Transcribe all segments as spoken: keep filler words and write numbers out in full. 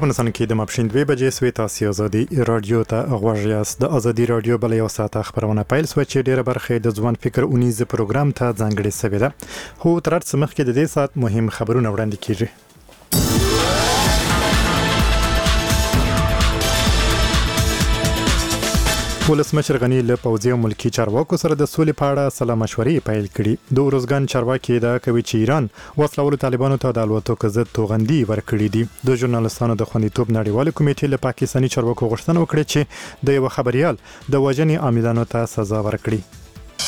افغانستان کې د ماپښین دوه بجې سوي تاسو ازادي رادیو ته غوږ یاست. د ازادي رادیو بل یو ساعت خبرونه پیل سو چې ډیره برخه د ځوان فکر اونیز پروګرام ته ځانګړې سوي ده. خو تر څو مخکې د دې ساعت مهم خبرونه وړاندې کیږي. ولسمشر غنی له پوځي او ملکی چارواکو سره د سولې په اړه سلا مشورې پیل کړي. د ورزګان چارواکي دا کوي چې ایران وسلوال طالبانو ته د الوتکو ضد توغندي ورکړي دي. د ژورنالستانو د خوندیتوب نړیوال کمیټې له پاکستاني چارواکو غوښتنه وکړه چې د یو خبريال د وژنې عاملانو ته سزا ورکړي.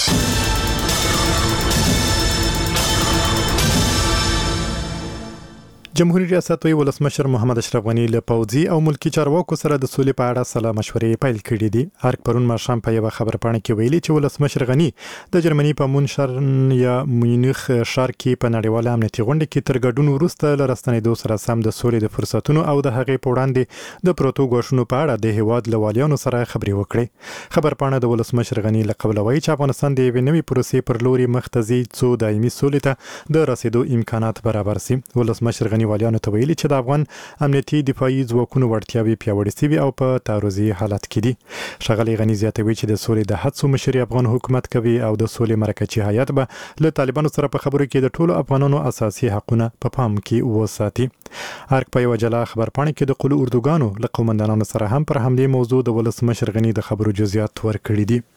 جمهوریت ریاست وی ولسمشر محمد اشرف غنی له پوځي او ملکی چارواکو سره د سولې په اړه سلا مشورې پیل کړي دي. هر پرون ماښام په یو خبر پاڼه کې ویلي چې ولسمشر غنی د جرمني په مونشرن یا مونیخ ښار کې په نړیواله امنیتي غونډه کې تر ګډون وروسته له راستنېدو سره سم د سولې د فرصتونو او د هغې په وړاندې د پروتو غوښنو په اړه د هیواد لوالیانو سره خبرې وکړي. خبر پاڼه د ولسمشر غنی له قبل وایي چې افغانستان د یوې نوې پروسې پر لوري مختزي څو دایمي سولې ته د رسیدو امکانات برابر سي. ولسمشر غنی والیانو ته ویلي چې د افغان امنیتي دفاعي ځواکونو وړتیاوې پیاوړې سوي او په تعرضي حالت کې دي. ښاغلي غنی زیاتوي چې د سولې د هڅو مشري افغان حکومت کوي او د سولې مرکزي هیئت به له طالبانو سره په خبرو کې د ټولو افغانانو اساسي حقونه په پام کې وساتي. ارګ په یو جلا خبر پاڼه کې د قلو اردوګانو له قومندانانو سره هم پر حمله موضوع د ولسمشر غنی د خبرو جزئیات ورکړي دي.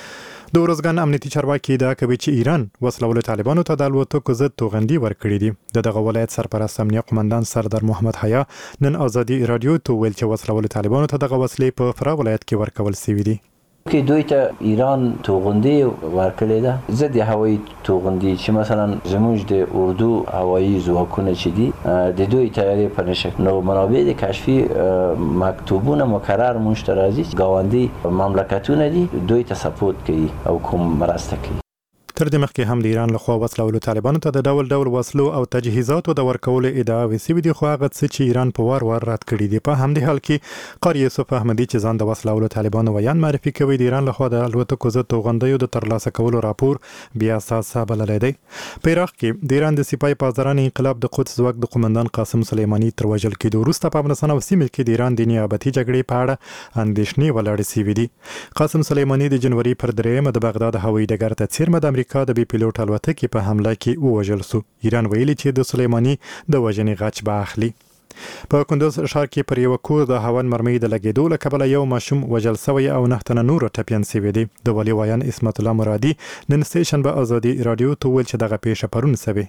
د ورزګان امنیتي چارواکي دا کوي چې ایران وسلوال طالبانو ته د الوتکو ضد توغندي ورکړي دي. د دغه ولایت سرپرست امنیه قومندان سردار محمد حیا نن ازادي رادیو ته ویل چې وسلوال طالبانو ته دغه وسلې په فرا ولایت کې ورکول شوې دي. که دوی ته ایران توغندي ورکړي ده ضد هوایي توغندي چې مثلا زموږ د اردو هوایي ځواکونه چې دي د دوی تیاری په نشه نو منابع د کشفي مکتوبونه مکرر مونږ ته راځي گاوندي مملکتونه دي دوی ته سپورت کوي او کوم مرسته کوي. تر دې مخکې هم د ایران لخوا وسلوالو طالبانو ته د ډول ډول وسلو او تجهیزاتو د ورکولو ادعا وسوي دي خو هغه څه چې ایران په وار وار رد کړي دي. په همدې حال کې قاری یوسف احمدي چې ځان د وسلوالو طالبانو ویان معرفي کوي د ایران لخوا د الوتکو ضد توغندیو د ترلاسه کولو راپور بیا اساس بللی دی. په عراق کې د ایران د سپاه پاسداران انقلاب د قدس ځواک د قومندان قاسم سلیماني تر وژل کېدو وروسته په افغانستان او سیمه کې د ایران د نیابتي جګړې په اړه اندېښنې ولاړې شوې دي. قاسم سلیماني د جنوري پر درېیمه د بغداد هوایي ډګر ته څیرمه د امریکا د بي پیلوټ الوتکې په حمله کې ووژل سو. ایران ویلي چې د سلیماني د وژنې غچ به اخلي. په کندوز ښار کې پر یو کور د هاون مرمۍ د لګېدو له کبله یو ماشوم وژل سوی او نه تنه نور ټپیان سوي دي. د والي ویان اسمت الله مرادي نن سټیشن به ازادي رادیو ته ویل چې دغه پیښه پرون سوي.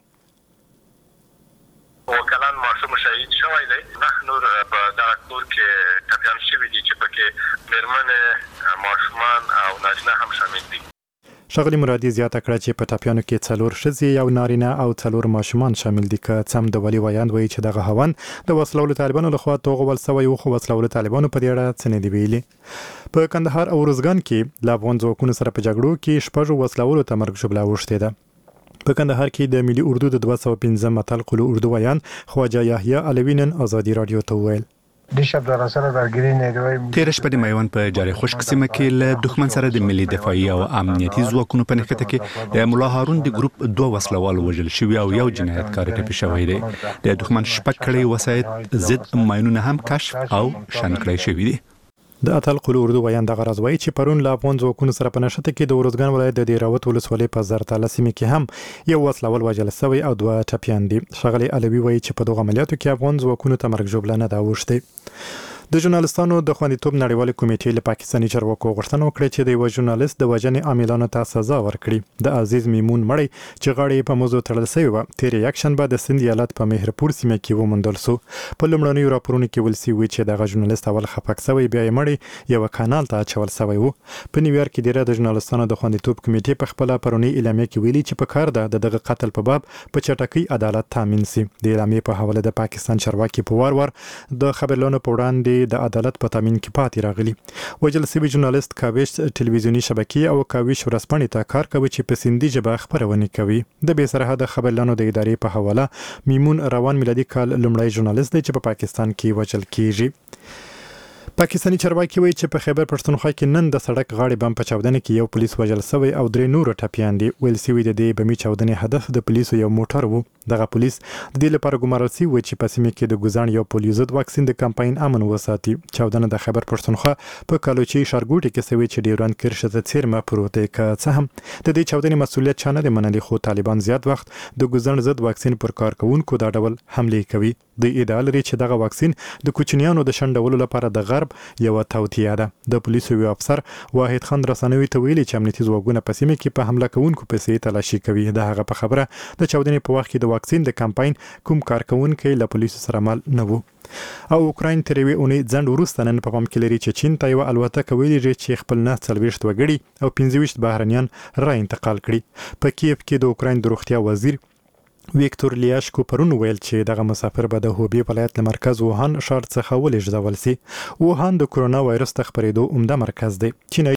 وکلان ماشوم شهید شوی دی. نه نور په دغه کور کې ټپیان شوي دي چې پکې میرمنې ماشومان او نارینه هم شامل دي. ښاغلي مرادي زیاته کړه چې په ټپیانو کې څلور ښځې یو نارینه او څلور ماشومان شامل دي. که څه هم د والي ویاند وایي چې دغه هاون د وسلوالو طالبانو لخوا توغول سوی و خو وسلوالو طالبانو په دې اړه څه نه دي ویلي. په کندهار او ارزګان کې له افغان ځواکونو سره په جګړو کې شپږو وسلوالو ته مرګ ژوبله اوښتې ده. په کندهار کې د ملي اردو د دوه سوه پنځم متل قلو اردو ویان خواجه یحیی علوي نن ازادي رادیو ته وویل تیر شپه د میوند په جاري خشک سیمه کې له دښمن سره د ملي دفاعي او امنیتي ځواکونو په نښته کې د مولا هارون د ګروپ دوه وسلوال وژل شوي او یو جنایتکار ټپي شوی دی. د دښمن شپږ کړۍ وسایط ضد ماینونه هم کشف او شن کړی شوي دي. د اتل قلو اردو ویان دغه راز وایي چې پرون له افغان ځواکونو سره په نښته کې د ورزګان ولایت د دیراوت ولسوالۍ په زرتاله سیمه کې هم یو وسلوال وژل سوی او دوه ټپیان دي. ښاغلي علوي وایي چې په دغه عملیاتو کې افغان ځواکونو ته مرګ ژوبله نه ده اوښتې. د ژورنالستانو د خوندیتوب نړیوال کمیټې له پاکستاني چارواکو غوښتنه وکړه چې د یو ژورنالیست د وژنې عاملانو ته سزا ورکړي. د عزیز میمون مړی چې غاړه په موضوع تړل شوی و تیر یک شنبه د سند ایالت په مهرپور سیمه کې وموندل سو. په لومړنیو راپورونو کې ویل شوي چې دغه ژورنالیست اول خپک شوی بیا یې مړی یو کانال ته اچول شوی و. په نیویارک کې د ژورنالیستانو د خوندیتوب کمیټې په خپل پرونی اعلامیه کې ویلي چې په کار ده د دغه قتل په باب په چټکۍ عدالت تامین شي. د اعلامیې په حواله د پاکستان چارواکي په وار وار د خبرلانو په وړاندې د عدالت په تامین کې پاتې راغلي. وژل شوي ژورنالیست کاوش ټلویزیوني شبکې او کاوش ورځپاڼې ته کار کوي چې په سیندي ژبه خپرونې کوي. د بې سرحده خبرلانو د ادارې په حواله میمون روان میلادي کال لومړی ژورنالیست دی چې په پاکستان کې وژل کیږي. پاکستاني چارواکي وایي چې په خیبر پښتونخوا کې نن د سړک غاړې بم په چاودنه کې یو پولیس وژل شوی او درې نور ټپیان دي. ویل شوی د دې بمي چاودنې هدف د پولیسو یو موټر وو. دغه پولیس د دې لپاره ګمارل شوی و چې په سیمه کې د ګوزان یو پولیو ضد واکسین د کمپاین امن وساتي. چاودنه د خیبر پښتونخوا په کالوچي ښارګوټي کې شوی چې ډیوران کرښه ته څیرمه پروت که څه هم د دې چاودنې مسؤلیت چا نه دی منلی، خو طالبان زیات وخت د ګوزان ضد واکسین پر کارکونکو دا ډول حمله کوي. د ادعا لري چې دغه واکسین د کوچنیانو د شنډولو لپاره د غرب یو توطیه ده. د پولیسو یو افسر واحد خان رسنوي ته ویلي چې امنیتي ځواکونه په سیمه کې په حمله کوونکو پسې تلاشي کوي. د هغه په خبره د چاودنې په وخت کې د واکسین د کمپاین کوم کارکونکي له پولیسو سره مل نه وو. او اوکراین تر یوې اونۍ ځنډ وروسته نن په پام کې لري چې چین ته یوه الوتکه ویلېږي چې خپل نه څلوېښت وګړي او پنځه ویشت بهرنیان را انتقال کړي. په کیف کې د اوکراین د روغتیا وزیر ویکتور لیاشکو پرون ویل چې دغه مسافر به د هوبی ولایت له مرکز ووهان ښار څخه ولېږدول شي. ووهان د کرونا وایرس د خپرېدو عمده مرکز دی. چین